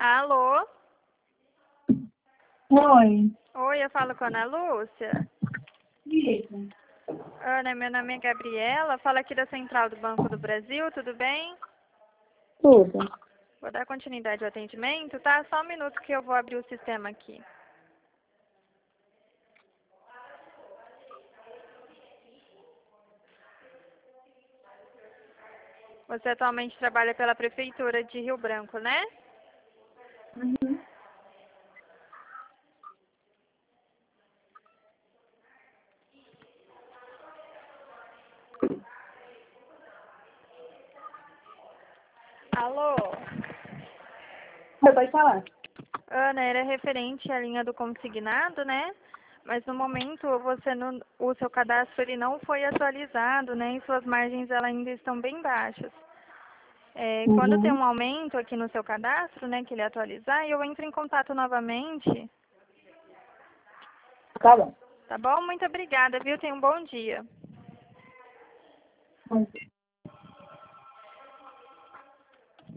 Alô? Oi. Oi, eu falo com a Ana Lúcia. Isso. Ana, meu nome é Gabriela, falo aqui da Central do Banco do Brasil, tudo bem? Tudo. Vou dar continuidade ao atendimento, tá? Só um minuto que eu vou abrir o sistema aqui. Você atualmente trabalha pela Prefeitura de Rio Branco, né? Uhum. Alô? Você pode falar? Ana, era referente à linha do consignado, né? Mas no momento o seu cadastro ele não foi atualizado, né? E suas margens elas ainda estão bem baixas. Quando tem Uhum. um aumento aqui no seu cadastro, né, que ele atualizar, eu entro em contato novamente, Tá bom. tá bom? Muito obrigada, viu? Tenha um bom dia. Bom dia.